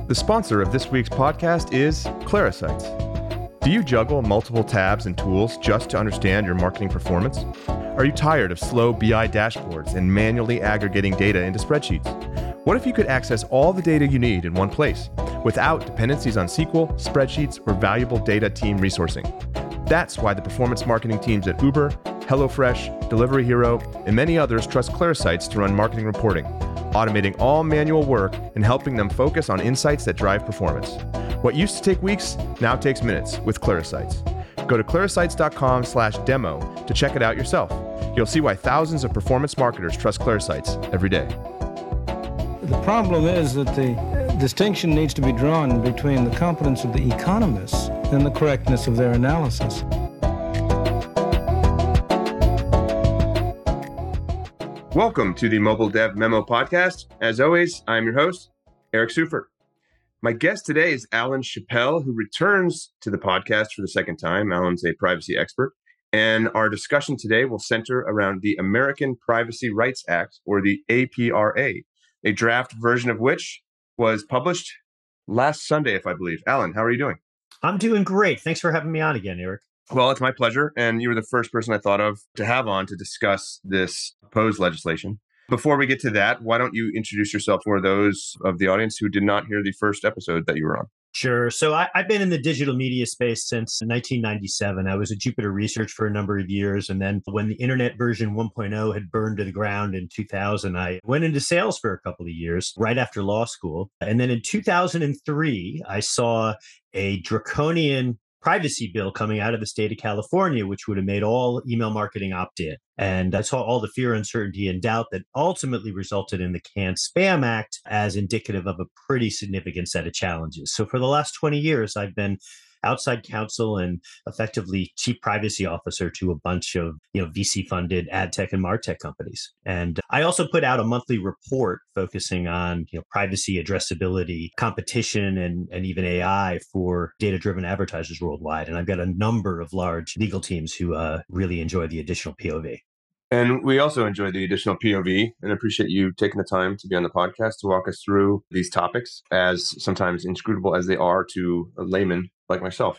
The sponsor of this week's podcast is Clarisite. Do you juggle multiple tabs and tools just to understand your marketing performance? Are you tired of slow BI dashboards and manually aggregating data into spreadsheets? What if you could access all the data you need in one place without dependencies on SQL, spreadsheets, or valuable data team resourcing? That's why the performance marketing teams at Uber, HelloFresh, Delivery Hero, and many others trust Clarisite to run marketing reporting, automating all manual work and helping them focus on insights that drive performance. What used to take weeks now takes minutes with Clarisite. Go to clarisites.com/demo to check it out yourself. You'll see why thousands of performance marketers trust Clarisite every day. The problem is that the distinction needs to be drawn between the competence of the economists and the correctness of their analysis. Welcome to the Mobile Dev Memo Podcast. As always, I'm your host, Eric Seufert. My guest today is Alan Chappell, who returns to the podcast for the second time. Alan's a privacy expert, and our discussion today will center around the American Privacy Rights Act, or the APRA, a draft version of which was published last Sunday, if I believe. Alan, how are you doing? I'm doing great. Thanks for having me on again, Eric. Well, it's my pleasure. And you were the first person I thought of to have on to discuss this proposed legislation. Before we get to that, why don't you introduce yourself for those of the audience who did not hear the first episode that you were on? Sure. So I've been in the digital media space since 1997. I was at Jupiter Research for a number of years. And then when the internet version 1.0 had burned to the ground in 2000, I went into sales for a couple of years right after law school. And then in 2003, I saw a draconian privacy bill coming out of the state of California, which would have made all email marketing opt-in. And I saw all the fear, uncertainty, and doubt that ultimately resulted in the CAN-SPAM Act as indicative of a pretty significant set of challenges. So for the last 20 years, I've been outside counsel and effectively chief privacy officer to a bunch of VC-funded ad tech and martech companies. And I also put out a monthly report focusing on privacy, addressability, competition, and even AI for data-driven advertisers worldwide. And I've got a number of large legal teams who really enjoy the additional POV. And we also enjoy the additional POV and appreciate you taking the time to be on the podcast to walk us through these topics, as sometimes inscrutable as they are to a layman like myself.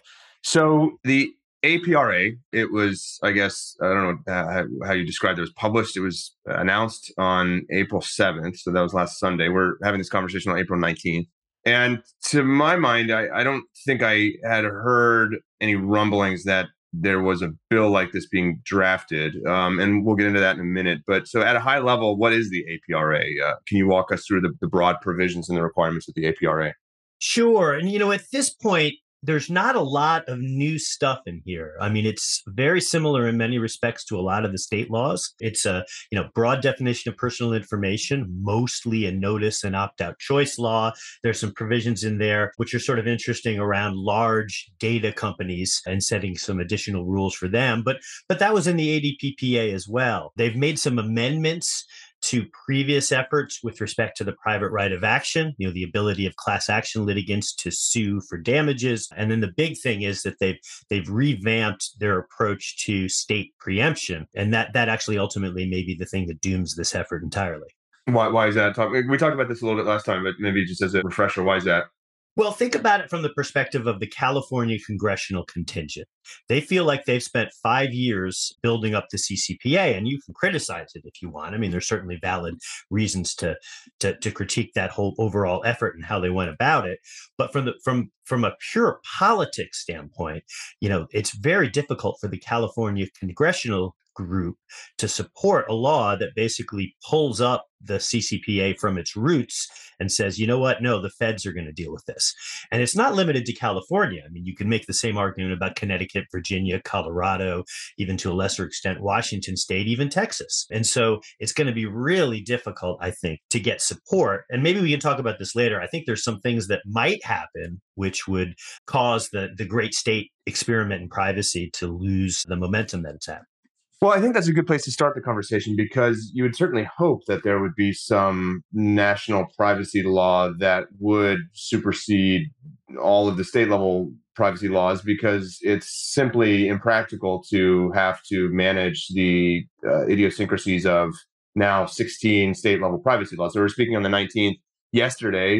So the APRA, it was, I guess, I don't know how you described it, was published. It was announced on April 7th. So that was last Sunday. We're having this conversation on April 19th. And to my mind, I don't think I had heard any rumblings that there was a bill like this being drafted. And we'll get into that in a minute. But so at a high level, what is the APRA? Can you walk us through the broad provisions and the requirements of the APRA? Sure. And, at this point, there's not a lot of new stuff in here. I mean, it's very similar in many respects to a lot of the state laws. It's a broad definition of personal information, mostly a notice and opt-out choice law. There's some provisions in there which are sort of interesting around large data companies and setting some additional rules for them. But that was in the ADPPA as well. They've made some amendments to previous efforts with respect to the private right of action, the ability of class action litigants to sue for damages. And then the big thing is that they've revamped their approach to state preemption. And that actually ultimately may be the thing that dooms this effort entirely. Why is that? We talked about this a little bit last time, but maybe just as a refresher, why is that? Well, think about it from the perspective of the California congressional contingent. They feel like they've spent 5 years building up the CCPA, and you can criticize it if you want. I mean, there's certainly valid reasons to critique that whole overall effort and how they went about it. But from a pure politics standpoint, it's very difficult for the California congressional group to support a law that basically pulls up the CCPA from its roots and says, you know what? No, the feds are going to deal with this. And it's not limited to California. I mean, you can make the same argument about Connecticut, Virginia, Colorado, even to a lesser extent, Washington State, even Texas. And so it's going to be really difficult, I think, to get support. And maybe we can talk about this later. I think there's some things that might happen which would cause the great state experiment in privacy to lose the momentum that it's at. Well, I think that's a good place to start the conversation, because you would certainly hope that there would be some national privacy law that would supersede all of the state level privacy laws, because it's simply impractical to have to manage the idiosyncrasies of now 16 state level privacy laws. So we're speaking on the 19th. Yesterday,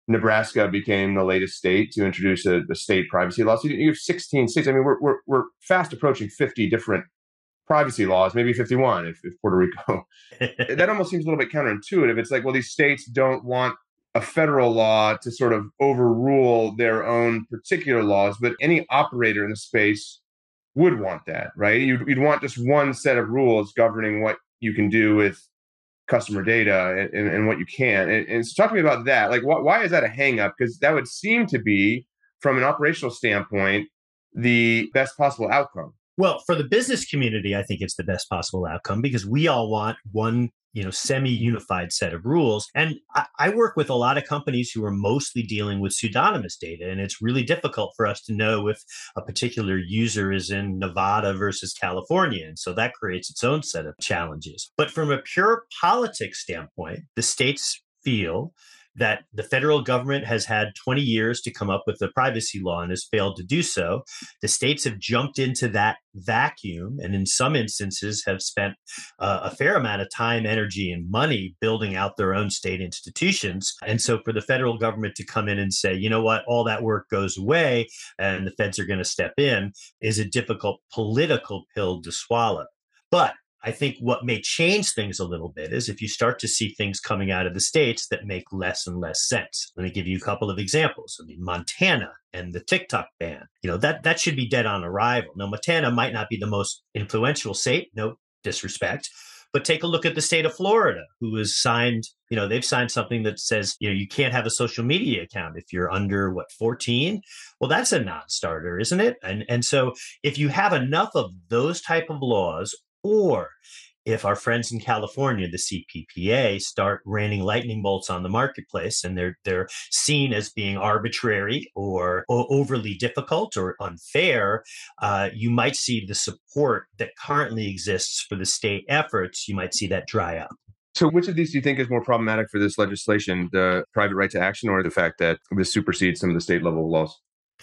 Nebraska became the latest state to introduce a state privacy law. So you have 16 states. I mean, we're fast approaching 50 different privacy laws, maybe 51 if Puerto Rico. That almost seems a little bit counterintuitive. It's like, well, these states don't want a federal law to sort of overrule their own particular laws, but any operator in the space would want that, right? You'd want just one set of rules governing what you can do with customer data and what you can. And so talk to me about that. Like, why is that a hang up? Because that would seem to be, from an operational standpoint, the best possible outcome. Well, for the business community, I think it's the best possible outcome because we all want one, semi-unified set of rules. And I work with a lot of companies who are mostly dealing with pseudonymous data. And it's really difficult for us to know if a particular user is in Nevada versus California. And so that creates its own set of challenges. But from a pure politics standpoint, the states feel that the federal government has had 20 years to come up with a privacy law and has failed to do so. The states have jumped into that vacuum and in some instances have spent a fair amount of time, energy, and money building out their own state institutions. And so for the federal government to come in and say, you know what, all that work goes away and the feds are going to step in is a difficult political pill to swallow. But I think what may change things a little bit is if you start to see things coming out of the states that make less and less sense. Let me give you a couple of examples. I mean, Montana and the TikTok ban, that should be dead on arrival. Now, Montana might not be the most influential state, no disrespect, but take a look at the state of Florida, who has signed, they've signed something that says, you can't have a social media account if you're under 14. Well, that's a non-starter, isn't it? And so if you have enough of those type of laws, or if our friends in California, the CPPA, start raining lightning bolts on the marketplace and they're seen as being arbitrary or overly difficult or unfair, you might see the support that currently exists for the state efforts, you might see that dry up. So which of these do you think is more problematic for this legislation, the private right to action or the fact that this supersedes some of the state level laws?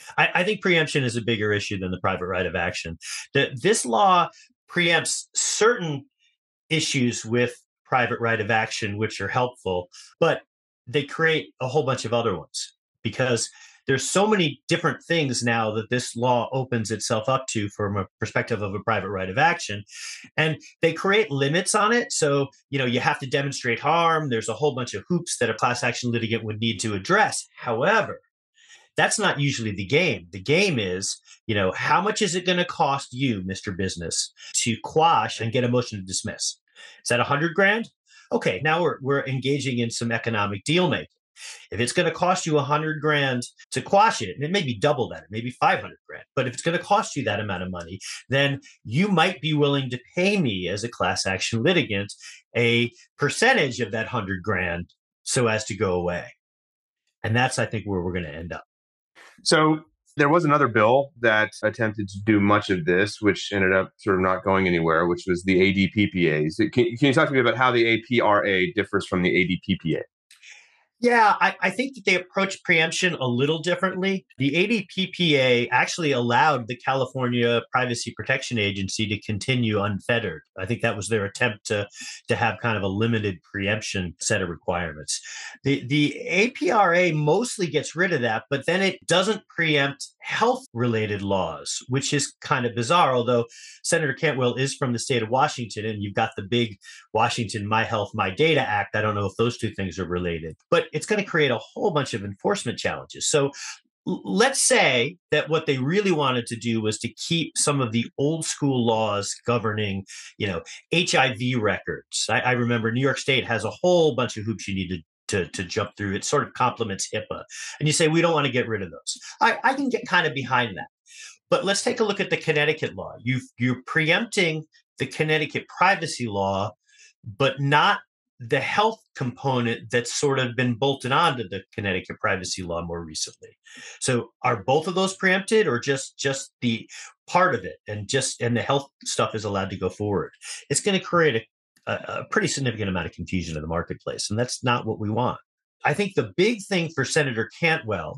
I think preemption is a bigger issue than the private right of action. This law preempts certain issues with private right of action, which are helpful, but they create a whole bunch of other ones because there's so many different things now that this law opens itself up to from a perspective of a private right of action. And they create limits on it. So, you have to demonstrate harm. There's a whole bunch of hoops that a class action litigant would need to address. However, that's not usually the game. The game is, how much is it going to cost you, Mr. Business, to quash and get a motion to dismiss? Is that $100,000? Okay, now we're engaging in some economic deal making. If it's going to cost you $100,000 to quash it, and it may be double that, it may be $500,000, but if it's going to cost you that amount of money, then you might be willing to pay me as a class action litigant a percentage of that $100,000 so as to go away. And that's, I think, where we're going to end up. So there was another bill that attempted to do much of this, which ended up sort of not going anywhere, which was the ADPPAs. Can you talk to me about how the APRA differs from the ADPPA? Yeah, I think that they approach preemption a little differently. The ADPPA actually allowed the California Privacy Protection Agency to continue unfettered. I think that was their attempt to have kind of a limited preemption set of requirements. The APRA mostly gets rid of that, but then it doesn't preempt health-related laws, which is kind of bizarre, although Senator Cantwell is from the state of Washington, and you've got the big Washington My Health, My Data Act. I don't know if those two things are related, but it's going to create a whole bunch of enforcement challenges. So let's say that what they really wanted to do was to keep some of the old school laws governing, HIV records. I remember New York State has a whole bunch of hoops you need to jump through. It sort of complements HIPAA. And you say, we don't want to get rid of those. I can get kind of behind that. But let's take a look at the Connecticut law. You're preempting the Connecticut privacy law, but not the health component that's sort of been bolted onto the Connecticut privacy law more recently. So are both of those preempted or just the part of it and the health stuff is allowed to go forward? It's going to create a pretty significant amount of confusion in the marketplace, and that's not what we want. I think the big thing for Senator Cantwell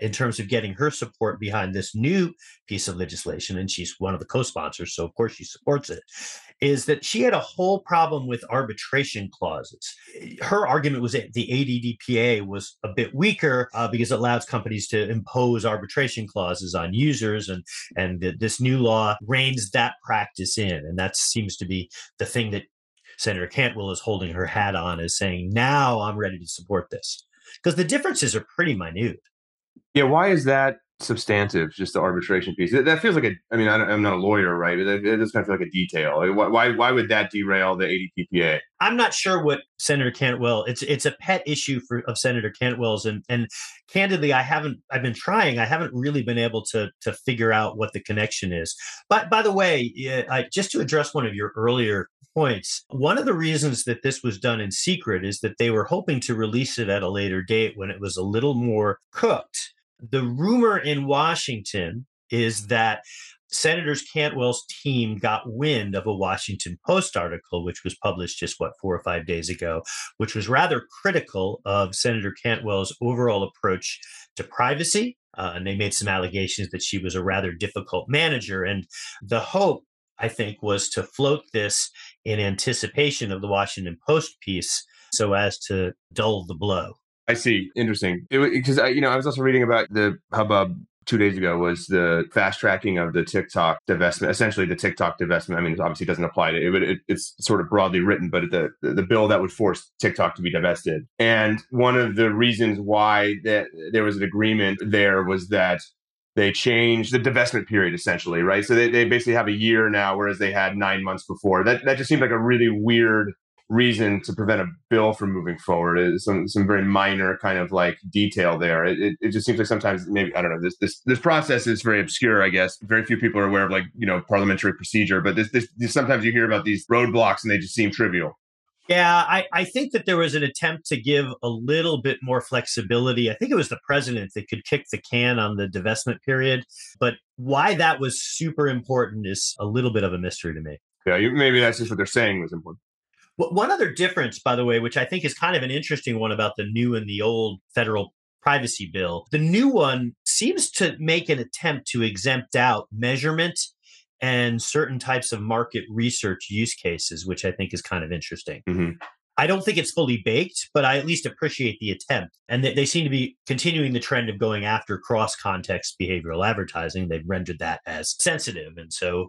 in terms of getting her support behind this new piece of legislation, and she's one of the co-sponsors, so of course she supports it, is that she had a whole problem with arbitration clauses. Her argument was that the ADDPA was a bit weaker because it allows companies to impose arbitration clauses on users, and this new law reins that practice in. And that seems to be the thing that Senator Cantwell is holding her hat on, is saying, now I'm ready to support this. Because the differences are pretty minute. Yeah, why is that substantive, just the arbitration piece? That feels like I'm not a lawyer, right? It does kind of feel like a detail. Why would that derail the ADPPA? I'm not sure what Senator Cantwell, it's a pet issue of Senator Cantwell's. And candidly, I've been trying. I haven't really been able to figure out what the connection is. But by the way, just to address one of your earlier points, one of the reasons that this was done in secret is that they were hoping to release it at a later date when it was a little more cooked. The rumor in Washington is that Senator Cantwell's team got wind of a Washington Post article, which was published just 4 or 5 days ago, which was rather critical of Senator Cantwell's overall approach to privacy. And they made some allegations that she was a rather difficult manager. And the hope, I think, was to float this in anticipation of the Washington Post piece so as to dull the blow. I see. Interesting. Because I was also reading about the hubbub 2 days ago was the fast tracking of the TikTok divestment. Essentially, the TikTok divestment. I mean, it obviously doesn't apply to it. It's sort of broadly written, but the bill that would force TikTok to be divested. And one of the reasons why that there was an agreement there was that they changed the divestment period, essentially, right? So they basically have a year now, whereas they had 9 months before. That just seemed like a really weird reason to prevent a bill from moving forward. Is some very minor kind of like detail there. It just seems like sometimes, maybe, I don't know, this process is very obscure, I guess. Very few people are aware of parliamentary procedure, but this sometimes you hear about these roadblocks and they just seem trivial. Yeah, I think that there was an attempt to give a little bit more flexibility. I think it was the president that could kick the can on the divestment period. But why that was super important is a little bit of a mystery to me. Yeah, maybe that's just what they're saying was important. One other difference, by the way, which I think is kind of an interesting one about the new and the old federal privacy bill, the new one seems to make an attempt to exempt out measurement and certain types of market research use cases, which I think is kind of interesting. Mm-hmm. I don't think it's fully baked, but I at least appreciate the attempt. And they seem to be continuing the trend of going after cross-context behavioral advertising. They've rendered that as sensitive. And so,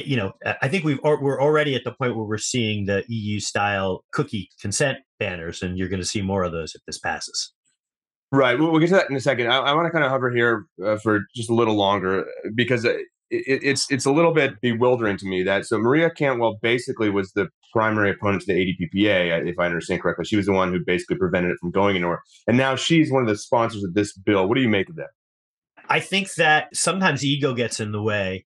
I think we're already at the point where we're seeing the EU-style cookie consent banners, and you're going to see more of those if this passes. Right. We'll get to that in a second. I want to kind of hover here for just a little longer because it's a little bit bewildering to me that Maria Cantwell basically was the primary opponent to the ADPPA, if I understand correctly. She was the one who basically prevented it from going anywhere. And now she's one of the sponsors of this bill. What do you make of that? I think that sometimes ego gets in the way,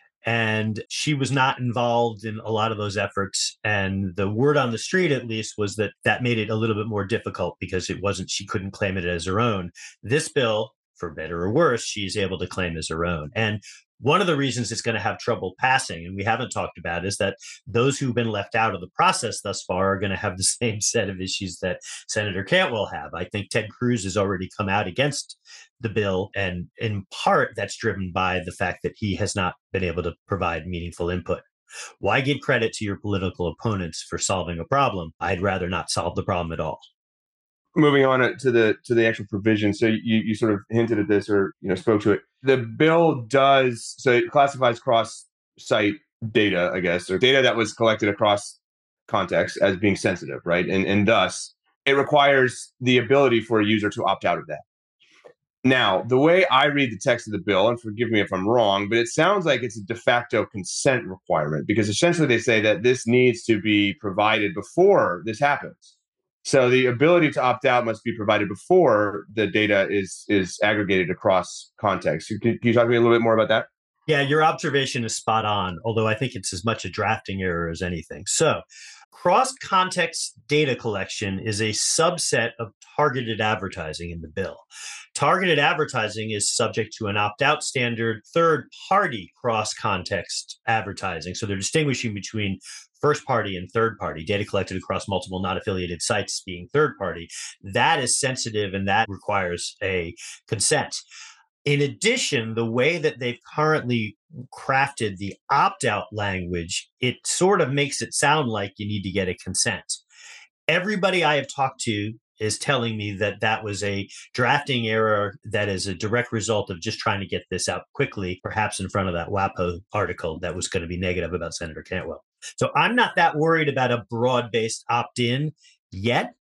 and she was not involved in a lot of those efforts. And the word on the street, at least, was that made it a little bit more difficult because she couldn't claim it as her own. This bill, for better or worse, she's able to claim as her own. And one of the reasons it's going to have trouble passing, and we haven't talked about, is that those who've been left out of the process thus far are going to have the same set of issues that Senator Cantwell have. I think Ted Cruz has already come out against the bill, and in part that's driven by the fact that he has not been able to provide meaningful input. Why give credit to your political opponents for solving a problem? I'd rather not solve the problem at all. Moving on to the actual provision. So you sort of hinted at this or spoke to it. The bill it classifies cross-site data, I guess, or data that was collected across contexts as being sensitive, right? And thus it requires the ability for a user to opt out of that. Now, the way I read the text of the bill, and forgive me if I'm wrong, but it sounds like it's a de facto consent requirement because essentially they say that this needs to be provided before this happens. So the ability to opt out must be provided before the data is aggregated across context. Can you talk to me a little bit more about that? Yeah, your observation is spot on, although I think it's as much a drafting error as anything. So cross-context data collection is a subset of targeted advertising in the bill. Targeted advertising is subject to an opt-out standard third-party cross-context advertising. So they're distinguishing between first-party and third-party, data collected across multiple non-affiliated sites being third-party. That is sensitive and that requires a consent. In addition, the way that they've currently crafted the opt-out language, it sort of makes it sound like you need to get a consent. Everybody I have talked to is telling me that that was a drafting error that is a direct result of just trying to get this out quickly, perhaps in front of that WAPO article that was going to be negative about Senator Cantwell. So I'm not that worried about a broad-based opt-in yet.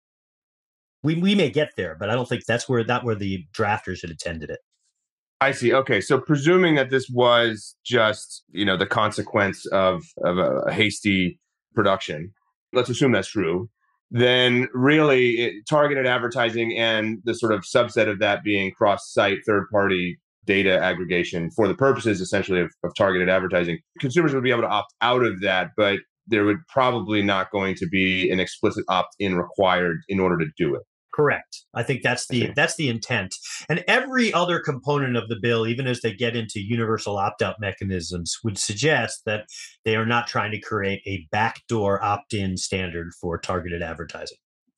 We may get there, but I don't think that's where the drafters had intended it. I see. Okay. So presuming that this was just, the consequence of a hasty production, let's assume that's true, then really targeted advertising and the sort of subset of that being cross-site third-party data aggregation for the purposes essentially of targeted advertising, consumers would be able to opt out of that, but there would probably not going to be an explicit opt-in required in order to do it. Correct. I think that's the intent. And every other component of the bill, even as they get into universal opt-out mechanisms, would suggest that they are not trying to create a backdoor opt-in standard for targeted advertising.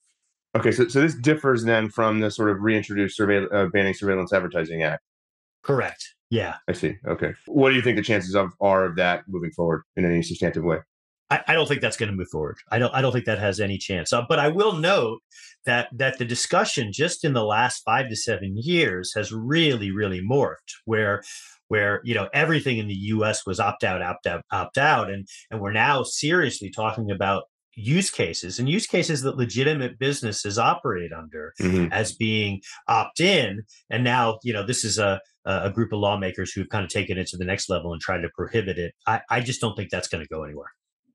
Okay, so this differs then from the sort of reintroduced Banning Surveillance Advertising Act. Correct. Yeah. I see. Okay. What do you think the chances are of that moving forward in any substantive way? I don't think that's going to move forward. I don't think that has any chance. But I will note that the discussion just in the last 5 to 7 years has really, really morphed, where everything in the U.S. was opt out, and we're now seriously talking about use cases that legitimate businesses operate under as being opt in, and now this is a group of lawmakers who've kind of taken it to the next level and tried to prohibit it. I just don't think that's going to go anywhere.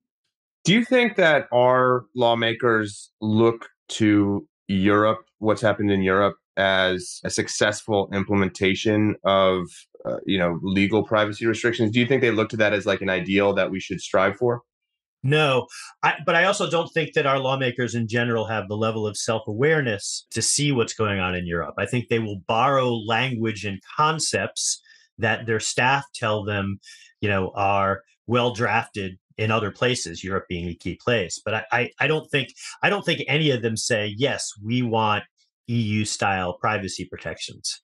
Do you think that our lawmakers look to Europe, what's happened in Europe, as a successful implementation of, legal privacy restrictions? Do you think they look to that as like an ideal that we should strive for? No, but I also don't think that our lawmakers in general have the level of self-awareness to see what's going on in Europe. I think they will borrow language and concepts that their staff tell them, are well drafted in other places, Europe being a key place. But I don't think any of them say, yes, we want EU style privacy protections.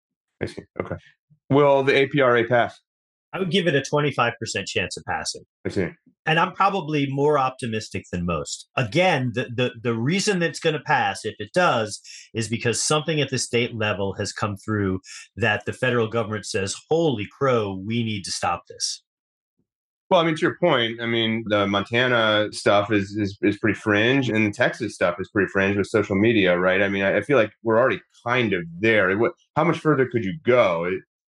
I see. Okay. Will the APRA pass? I would give it a 25% chance of passing. I see. And I'm probably more optimistic than most. Again, the reason that it's going to pass, if it does, is because something at the state level has come through that the federal government says, holy crow, we need to stop this. Well, to your point, the Montana stuff is pretty fringe, and the Texas stuff is pretty fringe with social media, right? I feel like we're already kind of there. How much further could you go?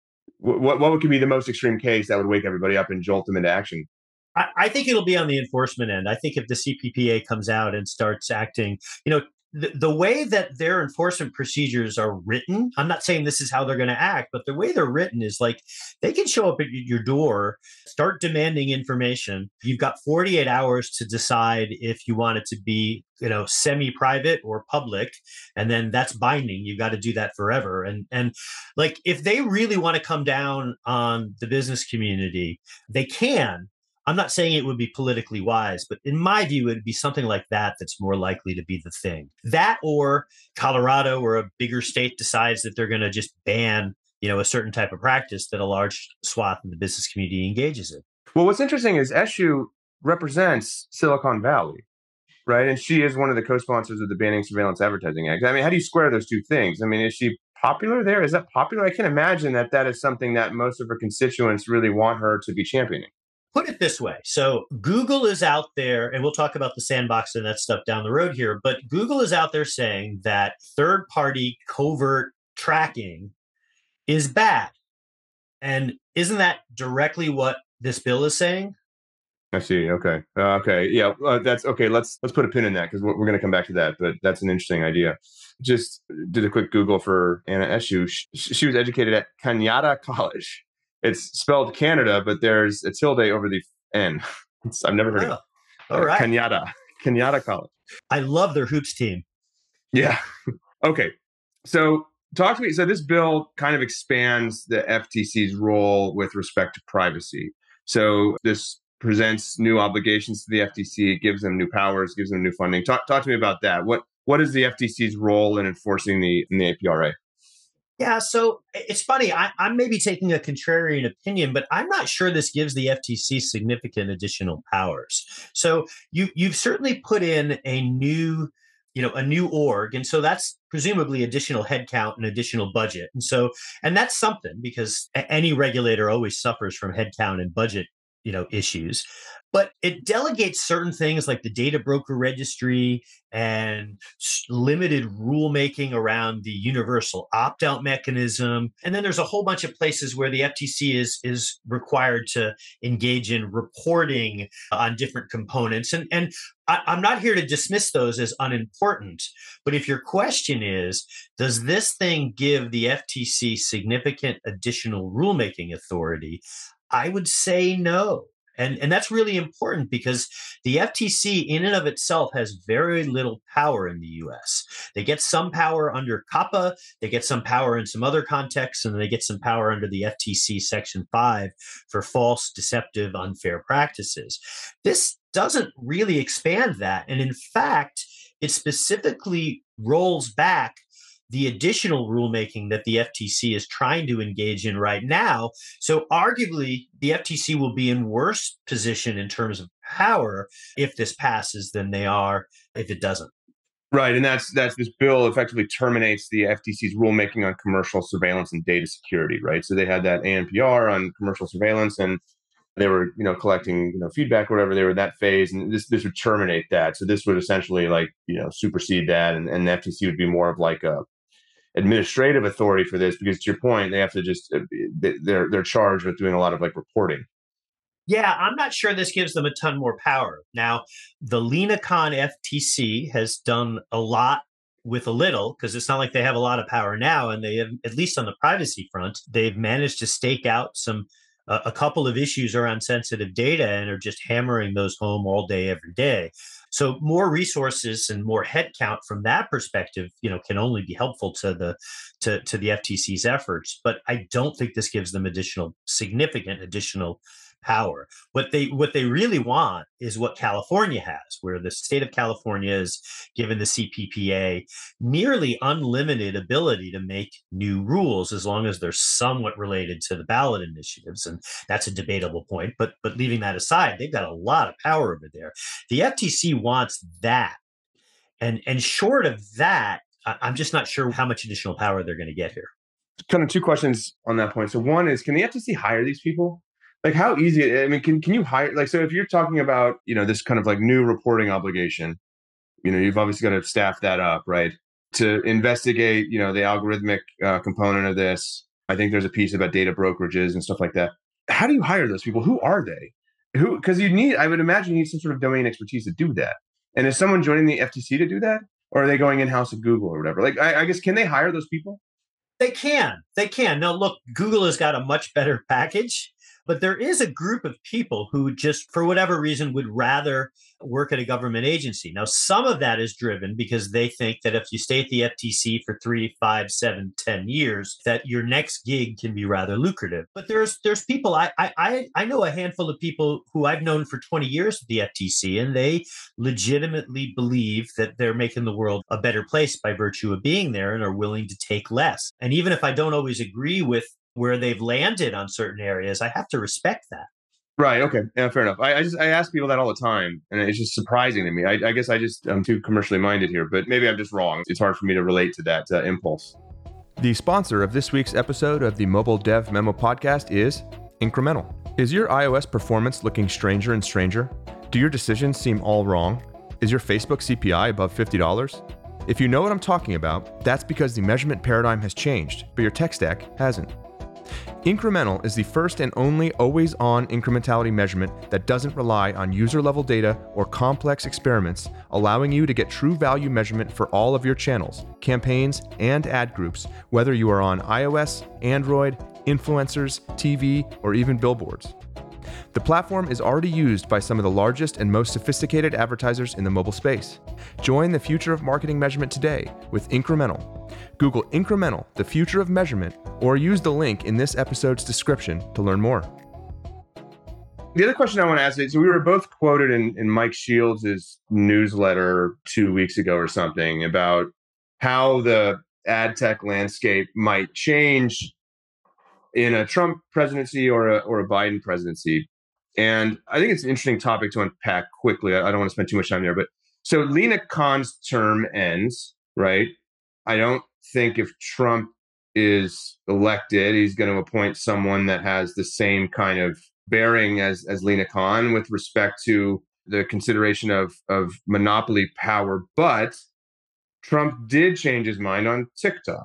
What could be the most extreme case that would wake everybody up and jolt them into action? I think it'll be on the enforcement end. I think if the CPPA comes out and starts acting, the way that their enforcement procedures are written, I'm not saying this is how they're going to act, but the way they're written is like they can show up at your door, start demanding information. You've got 48 hours to decide if you want it to be, semi-private or public, and then that's binding. You've got to do that forever. And like if they really want to come down on the business community, they can. I'm not saying it would be politically wise, but in my view, it would be something like that that's more likely to be the thing. That or Colorado or a bigger state decides that they're going to just ban, a certain type of practice that a large swath of the business community engages in. Well, what's interesting is Eshu represents Silicon Valley, right? And she is one of the co-sponsors of the Banning Surveillance Advertising Act. How do you square those two things? Is she popular there? Is that popular? I can imagine that is something that most of her constituents really want her to be championing. Put it this way. So Google is out there, and we'll talk about the sandbox and that stuff down the road here, but Google is out there saying that third-party covert tracking is bad. And isn't that directly what this bill is saying? I see. Okay. Okay. Yeah. That's okay. Let's put a pin in that because we're going to come back to that. But that's an interesting idea. Just did a quick Google for Anna Eshu. She was educated at Cañada College. It's spelled Canada, but there's a tilde over the N. I've never heard of it. All right. Cañada College. I love their hoops team. Yeah. Okay. So talk to me. So this bill kind of expands the FTC's role with respect to privacy. So this presents new obligations to the FTC. It gives them new powers, gives them new funding. Talk to me about that. What is the FTC's role in enforcing the APRA? Yeah, so it's funny. I'm maybe taking a contrarian opinion, but I'm not sure this gives the FTC significant additional powers. So you've certainly put in a new org, and so that's presumably additional headcount and additional budget, and that's something because any regulator always suffers from headcount and budget issues, but it delegates certain things like the data broker registry and limited rulemaking around the universal opt-out mechanism. And then there's a whole bunch of places where the FTC is required to engage in reporting on different components. And I'm not here to dismiss those as unimportant, but if your question is, does this thing give the FTC significant additional rulemaking authority? I would say no. And that's really important because the FTC in and of itself has very little power in the US. They get some power under COPPA, they get some power in some other contexts, and they get some power under the FTC Section 5 for false, deceptive, unfair practices. This doesn't really expand that. And in fact, it specifically rolls back the additional rulemaking that the FTC is trying to engage in right now. So arguably, the FTC will be in worse position in terms of power if this passes than they are if it doesn't. Right, and that's this bill effectively terminates the FTC's rulemaking on commercial surveillance and data security, right? So they had that ANPR on commercial surveillance, and they were collecting feedback or whatever. They were in that phase, and this would terminate that. So this would essentially supersede that, and the FTC would be more of like a administrative authority for this, because to your point, they have to just they're charged with doing a lot of reporting. Yeah, I'm not sure this gives them a ton more power. Now, the LenaCon FTC has done a lot with a little, because it's not like they have a lot of power now, and they have, at least on the privacy front, they've managed to stake out a couple of issues around sensitive data and are just hammering those home all day, every day. So more resources and more headcount from that perspective, can only be helpful to the FTC's efforts. But I don't think this gives them significant additional power. What they really want is what California has, where the state of California is given the CPPA nearly unlimited ability to make new rules as long as they're somewhat related to the ballot initiatives. And that's a debatable point. But leaving that aside, they've got a lot of power over there. The FTC wants that. And short of that, I'm just not sure how much additional power they're going to get here. Kind of two questions on that point. So one is, can the FTC hire these people? How easy? I mean, can you hire? So if you're talking about this kind of new reporting obligation, you've obviously got to staff that up, right? To investigate, the algorithmic component of this. I think there's a piece about data brokerages and stuff like that. How do you hire those people? Who are they? Because I would imagine you need some sort of domain expertise to do that. And is someone joining the FTC to do that, or are they going in house at Google or whatever? I guess, can they hire those people? They can. Now, look, Google has got a much better package. But there is a group of people who just, for whatever reason, would rather work at a government agency. Now, some of that is driven because they think that if you stay at the FTC for 3, 5, 7, 10 years, that your next gig can be rather lucrative. But there's people, I know a handful of people who I've known for 20 years at the FTC, and they legitimately believe that they're making the world a better place by virtue of being there and are willing to take less. And even if I don't always agree with where they've landed on certain areas, I have to respect that. Right. Okay. Yeah, fair enough. I ask people that all the time, and it's just surprising to me. I guess I'm too commercially minded here, but maybe I'm just wrong. It's hard for me to relate to that impulse. The sponsor of this week's episode of the Mobile Dev Memo podcast is Incremental. Is your iOS performance looking stranger and stranger? Do your decisions seem all wrong? Is your Facebook CPI above $50? If you know what I'm talking about, that's because the measurement paradigm has changed, but your tech stack hasn't. Incremental is the first and only always-on incrementality measurement that doesn't rely on user-level data or complex experiments, allowing you to get true value measurement for all of your channels, campaigns, and ad groups, whether you are on iOS, Android, influencers, TV, or even billboards. The platform is already used by some of the largest and most sophisticated advertisers in the mobile space. Join the future of marketing measurement today with Incremental. Google Incremental, the future of measurement, or use the link in this episode's description to learn more. The other question I want to ask is, so we were both quoted in Mike Shields' newsletter 2 weeks ago or something about how the ad tech landscape might change in a Trump presidency or a Biden presidency. And I think it's an interesting topic to unpack quickly. I don't want to spend too much time there, but so Lina Khan's term ends, right? I don't think if Trump is elected, he's going to appoint someone that has the same kind of bearing as Lina Khan with respect to the consideration of monopoly power. But Trump did change his mind on TikTok.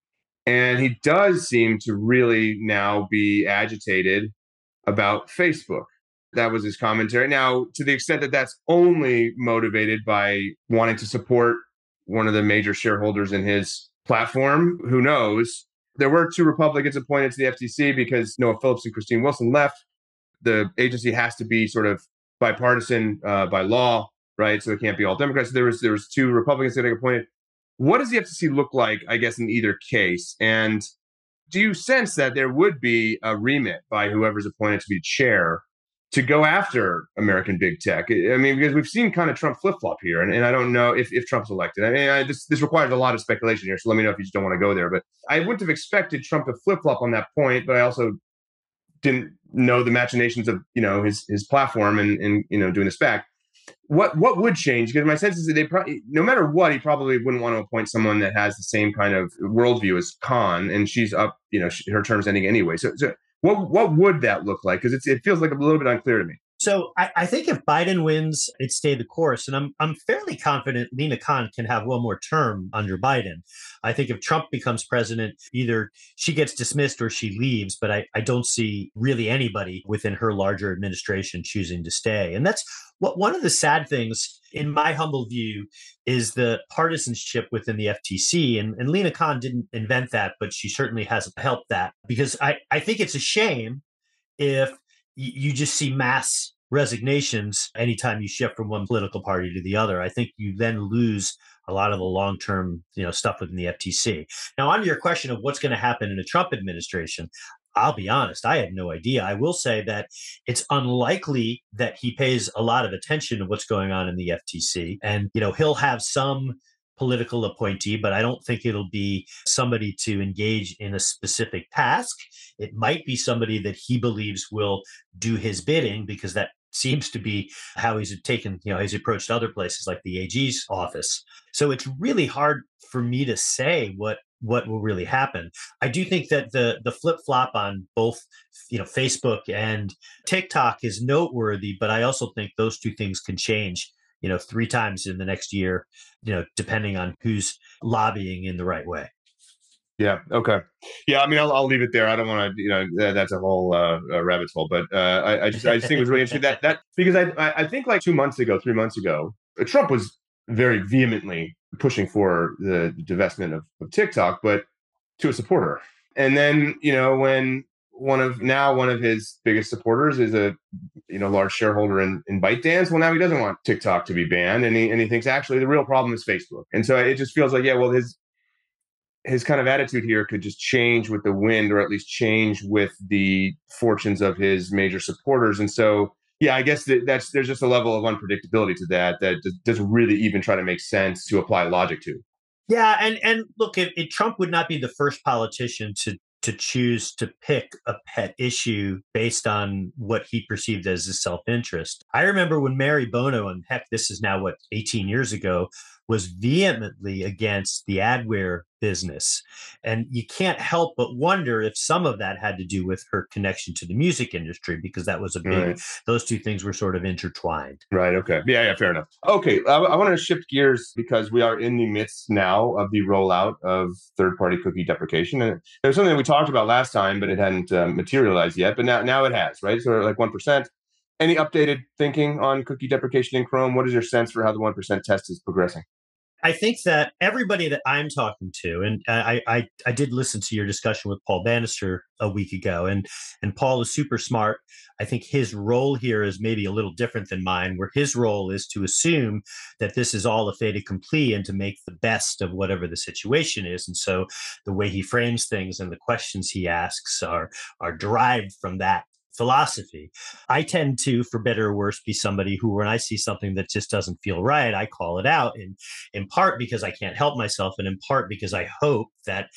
And he does seem to really now be agitated about Facebook. That was his commentary. Now, to the extent that that's only motivated by wanting to support one of the major shareholders in his platform, who knows? There were two Republicans appointed to the FTC because Noah Phillips and Christine Wilson left. The agency has to be sort of bipartisan by law, right? So it can't be all Democrats. So there was two Republicans getting appointed. What does the FTC look like, I guess, in either case? And do you sense that there would be a remit by whoever's appointed to be chair to go after American big tech? I mean, because we've seen kind of Trump flip-flop here, and I don't know if Trump's elected. I mean, this requires a lot of speculation here, so let me know if you just don't want to go there. But I wouldn't have expected Trump to flip-flop on that point, but I also didn't know the machinations of, his platform and doing this back. What would change? Because my sense is that they probably, no matter what, he probably wouldn't want to appoint someone that has the same kind of worldview as Khan, and she's up, her term's ending anyway. So what would that look like? Because it feels like a little bit unclear to me. So I think if Biden wins, it stay the course. And I'm fairly confident Lina Khan can have one more term under Biden. I think if Trump becomes president, either she gets dismissed or she leaves. But I don't see really anybody within her larger administration choosing to stay. And that's one of the sad things, in my humble view, is the partisanship within the FTC. And Lina Khan didn't invent that, but she certainly has helped that. Because I think it's a shame if you just see mass resignations anytime you shift from one political party to the other. I think you then lose a lot of the long-term, stuff within the FTC. Now, on to your question of what's going to happen in a Trump administration, I'll be honest, I have no idea. I will say that it's unlikely that he pays a lot of attention to what's going on in the FTC. And, he'll have some political appointee, but I don't think it'll be somebody to engage in a specific task. It might be somebody that he believes will do his bidding, because that seems to be how he's taken, he's approached other places like the AG's office. So it's really hard for me to say what will really happen. I do think that the flip-flop on both, Facebook and TikTok is noteworthy, but I also think those two things can change, 3 times in the next year, depending on who's lobbying in the right way. Yeah. Okay. Yeah. I mean, I'll leave it there. I don't want to, that's a whole rabbit hole. But I just think it was really interesting that because I think like 3 months ago, Trump was very vehemently pushing for the divestment of TikTok, but to a supporter. And then, when one of his biggest supporters is a large shareholder in ByteDance, well, now he doesn't want TikTok to be banned, and he thinks actually the real problem is Facebook. And so it just feels like, yeah, well, his kind of attitude here could just change with the wind, or at least change with the fortunes of his major supporters. And so, yeah, I guess there's just a level of unpredictability to that doesn't really even try to make sense to apply logic to. Yeah, and look, Trump would not be the first politician to choose to pick a pet issue based on what he perceived as his self-interest. I remember when Mary Bono, and heck, this is now 18 years ago, was vehemently against the adware business. And you can't help but wonder if some of that had to do with her connection to the music industry, because that was a big, right. Those two things were sort of intertwined. Right. Okay. Yeah, fair enough. Okay. I want to shift gears because we are in the midst now of the rollout of third-party cookie deprecation. And there's something that we talked about last time, but it hadn't materialized yet. But now it has, right? So like 1%. Any updated thinking on cookie deprecation in Chrome? What is your sense for how the 1% test is progressing? I think that everybody that I'm talking to, and I did listen to your discussion with Paul Bannister a week ago, and Paul is super smart. I think his role here is maybe a little different than mine, where his role is to assume that this is all a fait accompli and to make the best of whatever the situation is. And so the way he frames things and the questions he asks are derived from that philosophy. I tend to, for better or worse, be somebody who, when I see something that just doesn't feel right, I call it out, in part because I can't help myself, and in part because I hope that,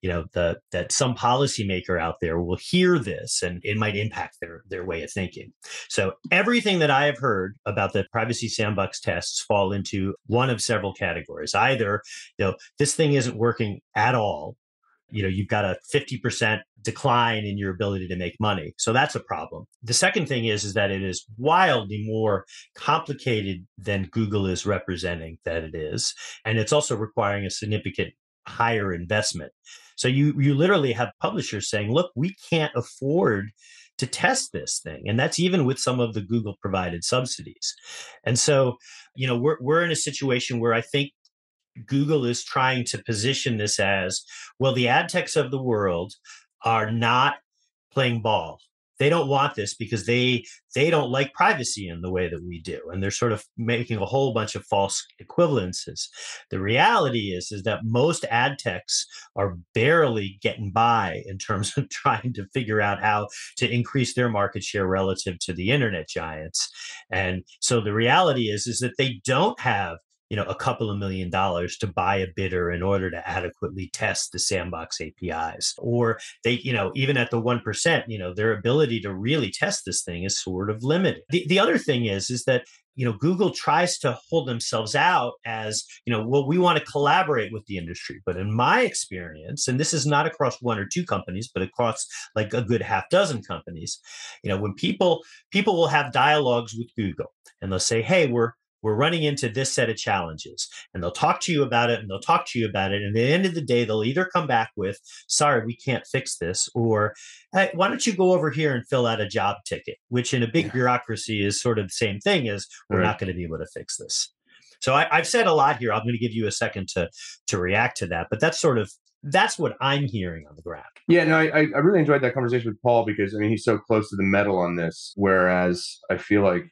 that some policymaker out there will hear this and it might impact their way of thinking. So everything that I have heard about the privacy sandbox tests fall into one of several categories. Either, this thing isn't working at all. You've got a 50% decline in your ability to make money. So that's a problem. The second thing is that it is wildly more complicated than Google is representing that it is. And it's also requiring a significant higher investment. So you literally have publishers saying, look, we can't afford to test this thing. And that's even with some of the Google provided subsidies. And so, we're in a situation where I think Google is trying to position this as, well, the ad techs of the world are not playing ball. They don't want this because they don't like privacy in the way that we do. And they're sort of making a whole bunch of false equivalences. The reality is that most ad techs are barely getting by in terms of trying to figure out how to increase their market share relative to the internet giants. And so the reality is that they don't have a couple of $1 million to buy a bidder in order to adequately test the sandbox APIs. Or they, even at the 1%, their ability to really test this thing is sort of limited. The other thing is that Google tries to hold themselves out as, well, we want to collaborate with the industry. But in my experience, and this is not across one or two companies, but across like a good half dozen companies, when people will have dialogues with Google and they'll say, hey, we're running into this set of challenges, and they'll talk to you about it, and they'll talk to you about it. And at the end of the day, they'll either come back with, sorry, we can't fix this, or hey, why don't you go over here and fill out a job ticket, which in a big bureaucracy is sort of the same thing as we're not going to be able to fix this. So I've said a lot here. I'm going to give you a second to react to that, but that's what I'm hearing on the ground. Yeah, no, I really enjoyed that conversation with Paul because, he's so close to the metal on this, whereas I feel like,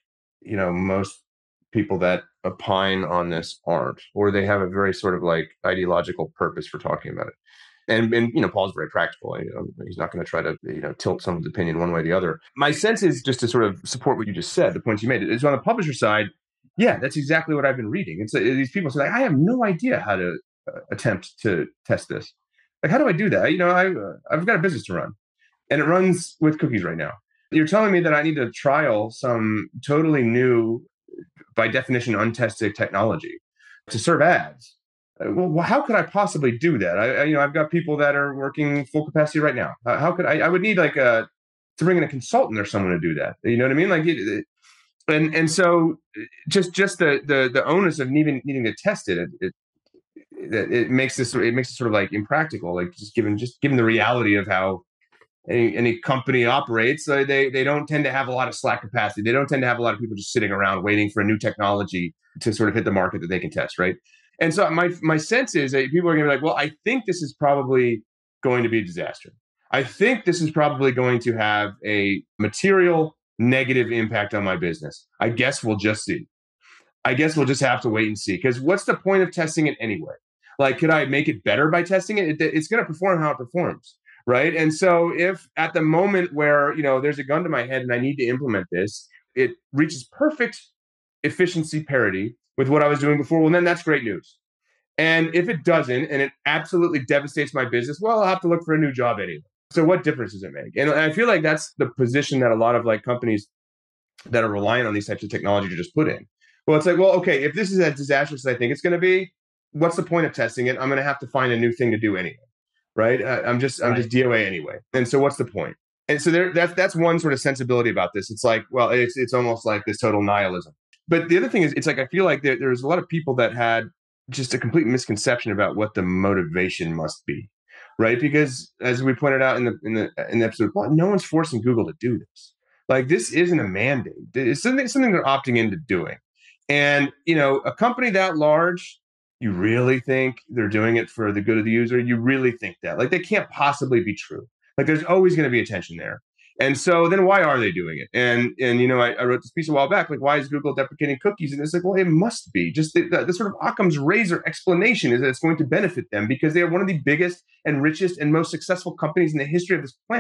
most people that opine on this aren't, or they have a very sort of like ideological purpose for talking about it. And Paul's very practical. He's not going to try to tilt someone's opinion one way or the other. My sense is, just to sort of support what you just said, the points you made, is on the publisher side. Yeah, that's exactly what I've been reading. It's these people say, I have no idea how to attempt to test this. Like, how do I do that? I've got a business to run, and it runs with cookies right now. You're telling me that I need to trial some totally new, by definition, untested technology to serve ads. Well, how could I possibly do that? I've got people that are working full capacity right now. How could I would need to bring in a consultant or someone to do that. You know what I mean? Like, and so just the onus of needing to test it makes it sort of like impractical. Like just given the reality of how any company operates, they don't tend to have a lot of slack capacity. They don't tend to have a lot of people just sitting around waiting for a new technology to sort of hit the market that they can test, right? And so my sense is that people are going to be like, well, I think this is probably going to be a disaster. I think this is probably going to have a material negative impact on my business. I guess we'll just see. I guess we'll just have to wait and see. Because what's the point of testing it anyway? Like, could I make it better by testing it? It's going to perform how it performs. Right. And so if at the moment where, there's a gun to my head and I need to implement this, it reaches perfect efficiency parity with what I was doing before, well, then that's great news. And if it doesn't, and it absolutely devastates my business, well, I'll have to look for a new job anyway. So what difference does it make? And I feel like that's the position that a lot of like companies that are relying on these types of technology to just put in. Well, it's like, well, okay, if this is as disastrous as I think it's going to be, what's the point of testing it? I'm going to have to find a new thing to do anyway. Right. I'm just DOA anyway. And so what's the point? And so that's one sort of sensibility about this. It's like, well, it's almost like this total nihilism. But the other thing is, it's like, I feel like there's a lot of people that had just a complete misconception about what the motivation must be. Right. Because as we pointed out in the episode, well, no one's forcing Google to do this. Like, this isn't a mandate. It's something they're opting into doing. And, a company that large, you really think they're doing it for the good of the user? You really think that? Like, they can't possibly be true. Like, there's always going to be a tension there. And so then why are they doing it? And I wrote this piece a while back, like, why is Google deprecating cookies? And it's like, well, it must be. Just the sort of Occam's razor explanation is that it's going to benefit them because they are one of the biggest and richest and most successful companies in the history of this planet.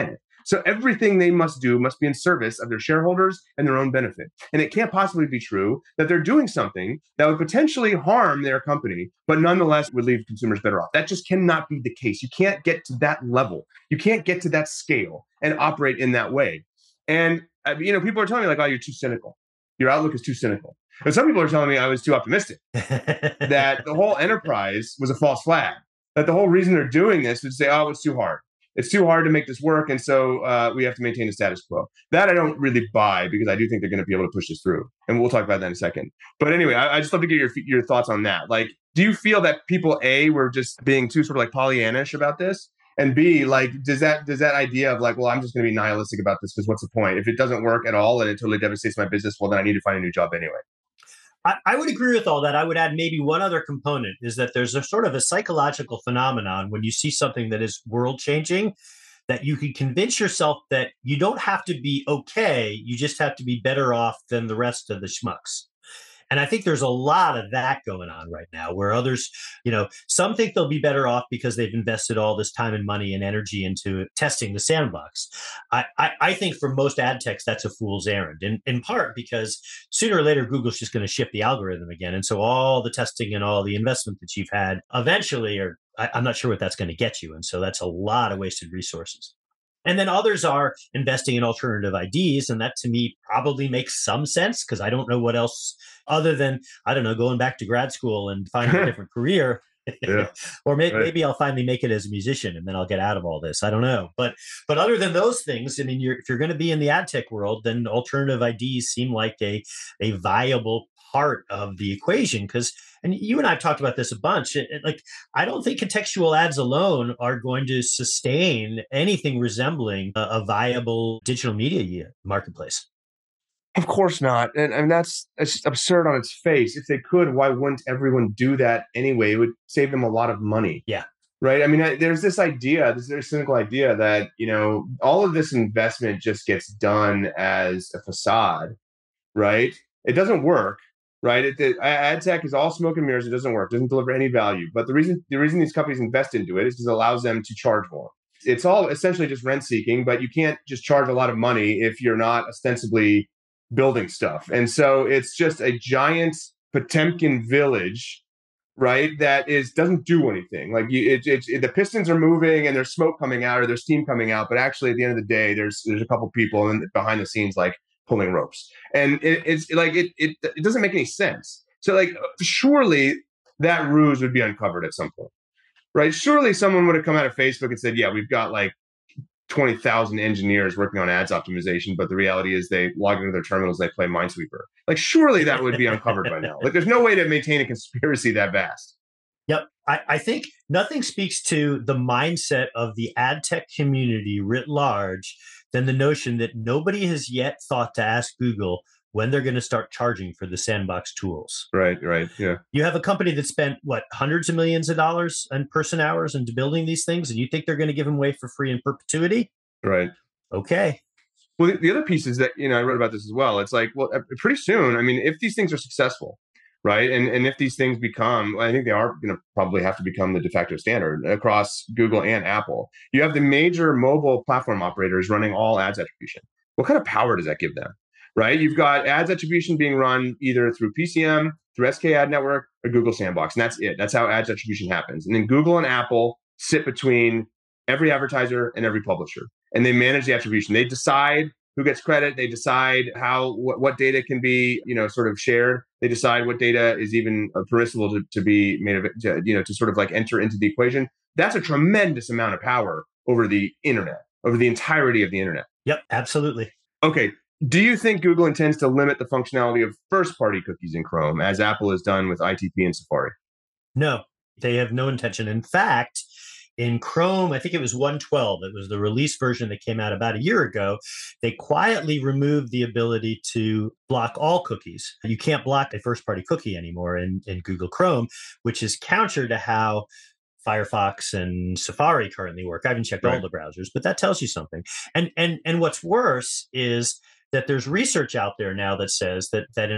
So everything they must do must be in service of their shareholders and their own benefit. And it can't possibly be true that they're doing something that would potentially harm their company, but nonetheless would leave consumers better off. That just cannot be the case. You can't get to that level. You can't get to that scale and operate in that way. And, people are telling me like, oh, you're too cynical. Your outlook is too cynical. And some people are telling me I was too optimistic, that the whole enterprise was a false flag, that the whole reason they're doing this is to say, oh, it's too hard. It's too hard to make this work. And so we have to maintain the status quo. That I don't really buy, because I do think they're going to be able to push this through. And we'll talk about that in a second. But anyway, I just love to get your thoughts on that. Like, do you feel that people, A, were just being too sort of like Pollyannish about this? And B, like, does that idea of like, well, I'm just going to be nihilistic about this because what's the point? If it doesn't work at all and it totally devastates my business, well, then I need to find a new job anyway. I would agree with all that. I would add maybe one other component is that there's a sort of a psychological phenomenon when you see something that is world changing, that you can convince yourself that you don't have to be okay. You just have to be better off than the rest of the schmucks. And I think there's a lot of that going on right now, where others, some think they'll be better off because they've invested all this time and money and energy into testing the sandbox. I think for most ad techs, that's a fool's errand, in part because sooner or later, Google's just going to shift the algorithm again. And so all the testing and all the investment that you've had eventually I'm not sure what that's going to get you. And so that's a lot of wasted resources. And then others are investing in alternative IDs. And that to me probably makes some sense, because I don't know what else other than, I don't know, going back to grad school and finding a different career. Yeah. Or maybe I'll finally make it as a musician and then I'll get out of all this. I don't know. But other than those things, I mean, if you're going to be in the ad tech world, then alternative IDs seem like a viable part of the equation. And you and I have talked about this a bunch. I don't think contextual ads alone are going to sustain anything resembling a viable digital media marketplace. Of course not. And that's just absurd on its face. If they could, why wouldn't everyone do that anyway? It would save them a lot of money. Yeah. Right. I mean, there's this very cynical idea that, all of this investment just gets done as a facade. Right. It doesn't work. Right. Ad tech is all smoke and mirrors. It doesn't work. It doesn't deliver any value. But the reason these companies invest into it is because it allows them to charge more. It's all essentially just rent seeking, but you can't just charge a lot of money if you're not ostensibly building stuff. And so it's just a giant Potemkin village, right? That doesn't do anything. Like the pistons are moving and there's smoke coming out or there's steam coming out. But actually at the end of the day, there's a couple people behind the scenes, like pulling ropes. And it doesn't make any sense. So like, surely that ruse would be uncovered at some point, right? Surely someone would have come out of Facebook and said, yeah, we've got like 20,000 engineers working on ads optimization, but the reality is they log into their terminals, they play Minesweeper. Like, surely that would be uncovered by now. Like, there's no way to maintain a conspiracy that vast. Yep. I think nothing speaks to the mindset of the ad tech community writ large than the notion that nobody has yet thought to ask Google when they're going to start charging for the sandbox tools. Right, yeah. You have a company that spent, hundreds of millions of dollars and person hours into building these things, and you think they're going to give them away for free in perpetuity? Right. Okay. Well, the other piece is that, I wrote about this as well. It's like, well, pretty soon, I mean, if these things are successful, right, and if these things become, I think they are going to probably have to become the de facto standard across Google and Apple. You have the major mobile platform operators running all ads attribution. What kind of power does that give them? Right? You've got ads attribution being run either through PCM, through SK Ad Network, or Google Sandbox. And that's it. That's how ads attribution happens. And then Google and Apple sit between every advertiser and every publisher. And they manage the attribution. They decide who gets credit. They decide what data can be, sort of shared. They decide what data is even permissible to be made of, to sort of like enter into the equation. That's a tremendous amount of power over the internet, over the entirety of the internet. Yep, absolutely. Okay. Do you think Google intends to limit the functionality of first-party cookies in Chrome, as Apple has done with ITP and Safari? No, they have no intention. In fact, in Chrome, I think it was 1.12, it was the release version that came out about a year ago, they quietly removed the ability to block all cookies. You can't block a first-party cookie anymore in Google Chrome, which is counter to how Firefox and Safari currently work. I haven't checked all the browsers, but that tells you something. And what's worse is that there's research out there now that says that in a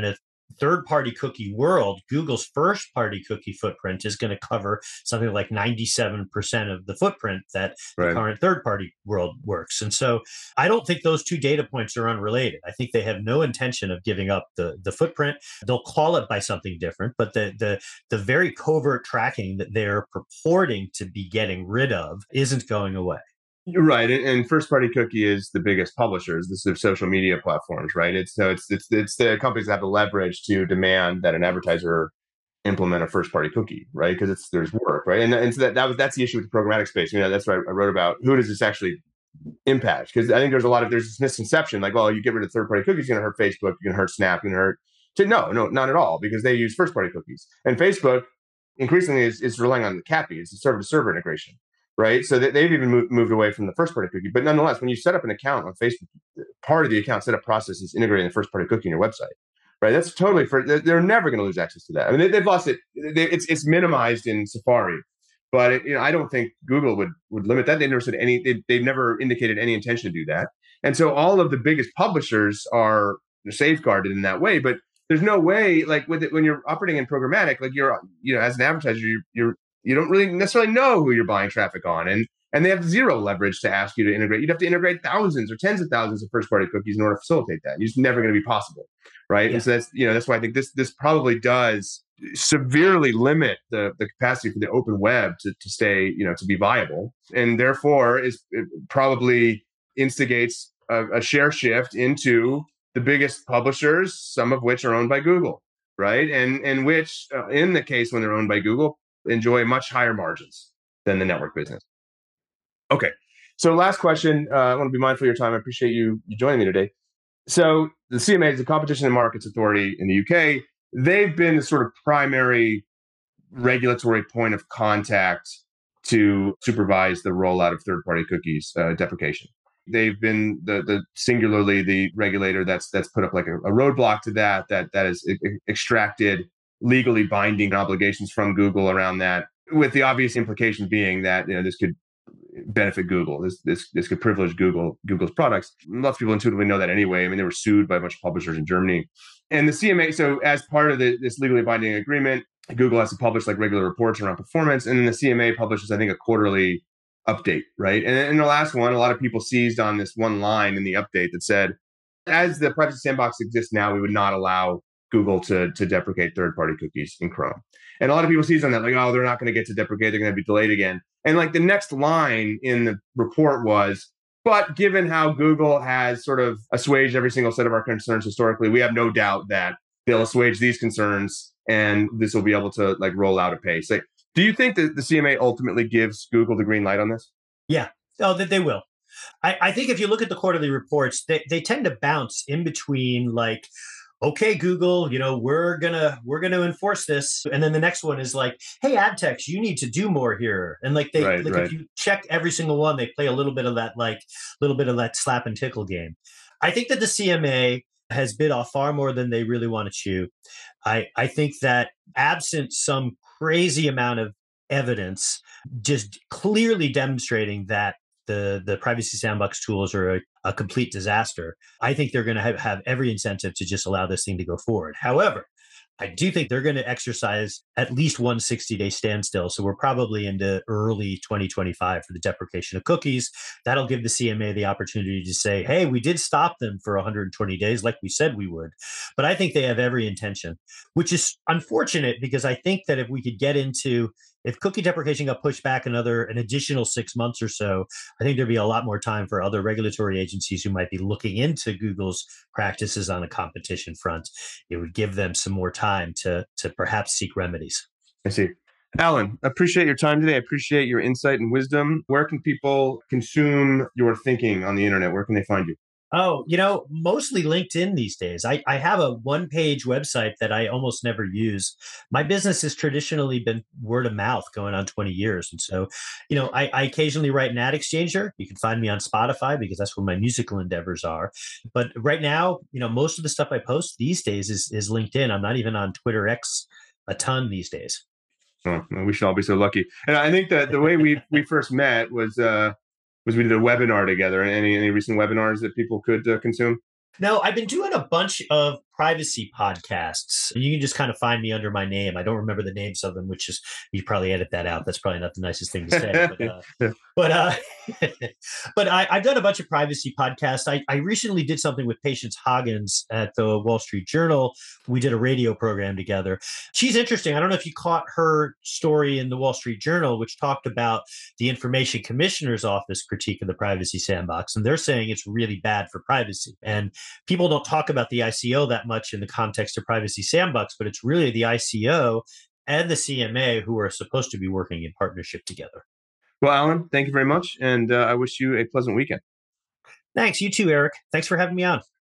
third-party cookie world, Google's first-party cookie footprint is going to cover something like 97% of the footprint that the current third-party world works. And so I don't think those two data points are unrelated. I think they have no intention of giving up the footprint. They'll call it by something different, but the very covert tracking that they're purporting to be getting rid of isn't going away. You're right, and first-party cookie is the biggest publishers. This is social media platforms, right? It's the companies that have the leverage to demand that an advertiser implement a first-party cookie, right? Because there's work, right? And so that's the issue with the programmatic space. That's what I wrote about. Who does this actually impact? Because I think there's this misconception, like, well, you get rid of third-party cookies, you're going to hurt Facebook, you're going to hurt Snap, you're going to hurt. No, not at all, because they use first-party cookies, and Facebook increasingly is relying on the CAPI, it's the server-to-server integration. Right. So they've even moved away from the first party cookie. But nonetheless, when you set up an account on Facebook, part of the account setup process is integrating the first party cookie in your website. Right. That's totally they're never going to lose access to that. I mean, they've lost it. It's minimized in Safari. But I don't think Google would limit that. They never said they've never indicated any intention to do that. And so all of the biggest publishers are safeguarded in that way. But there's no way, like when you're operating in programmatic, like as an advertiser, you don't really necessarily know who you're buying traffic on. And they have zero leverage to ask you to integrate. You'd have to integrate thousands or tens of thousands of first-party cookies in order to facilitate that. It's never going to be possible, right? Yeah. And so that's why I think this probably does severely limit the capacity for the open web to stay, to be viable. And therefore, it probably instigates a share shift into the biggest publishers, some of which are owned by Google, right? And which, in the case when they're owned by Google, enjoy much higher margins than the network business. Okay. So last question. I want to be mindful of your time. I appreciate you joining me today. So the CMA is the Competition and Markets Authority in the UK. They've been the sort of primary regulatory point of contact to supervise the rollout of third-party cookies deprecation. They've been the singularly the regulator that's put up like a roadblock to that has extracted legally binding obligations from Google around that, with the obvious implication being that this could benefit Google. This could privilege Google's products. Lots of people intuitively know that anyway. I mean, they were sued by a bunch of publishers in Germany. And the CMA, so as part of this legally binding agreement, Google has to publish like regular reports around performance. And then the CMA publishes, I think, a quarterly update, right? And in the last one, a lot of people seized on this one line in the update that said, as the privacy sandbox exists now, we would not allow Google to deprecate third-party cookies in Chrome. And a lot of people seized on that, like, oh, they're not going to get to deprecate, they're going to be delayed again. And like the next line in the report was, but given how Google has sort of assuaged every single set of our concerns historically, we have no doubt that they'll assuage these concerns and this will be able to like roll out at pace. Like, do you think that the CMA ultimately gives Google the green light on this? Yeah, that they will. I think if you look at the quarterly reports, they tend to bounce in between like, okay, Google, we're gonna enforce this, and then the next one is like, hey, ad techs, you need to do more here, and like if you check every single one, they play a little bit of that slap and tickle game. I think that the CMA has bit off far more than they really want to chew. I think that absent some crazy amount of evidence, just clearly demonstrating that the privacy sandbox tools are a complete disaster, I think they're going to have every incentive to just allow this thing to go forward. However, I do think they're going to exercise at least one 60-day standstill. So we're probably into early 2025 for the deprecation of cookies. That'll give the CMA the opportunity to say, hey, we did stop them for 120 days like we said we would. But I think they have every intention, which is unfortunate because I think that if cookie deprecation got pushed back an additional 6 months or so, I think there'd be a lot more time for other regulatory agencies who might be looking into Google's practices on a competition front. It would give them some more time to perhaps seek remedies. I see. Alan, I appreciate your time today. I appreciate your insight and wisdom. Where can people consume your thinking on the internet? Where can they find you? Oh, mostly LinkedIn these days. I have a one-page website that I almost never use. My business has traditionally been word of mouth going on 20 years. And so, I occasionally write an ad exchanger. You can find me on Spotify because that's where my musical endeavors are. But right now, most of the stuff I post these days is LinkedIn. I'm not even on Twitter X a ton these days. Oh, we should all be so lucky. And I think that the way we first met was we did a webinar together. Any recent webinars that people could consume? No, I've been doing a bunch of privacy podcasts. You can just kind of find me under my name. I don't remember the names of them, which is, you probably edit that out. That's probably not the nicest thing to say. But I've done a bunch of privacy podcasts. I recently did something with Patience Hoggins at the Wall Street Journal. We did a radio program together. She's interesting. I don't know if you caught her story in the Wall Street Journal, which talked about the Information Commissioner's Office critique of the privacy sandbox. And they're saying it's really bad for privacy. And people don't talk about the ICO that much in the context of privacy sandbox, but it's really the ICO and the CMA who are supposed to be working in partnership together. Well, Alan, thank you very much. And I wish you a pleasant weekend. Thanks. You too, Eric. Thanks for having me on.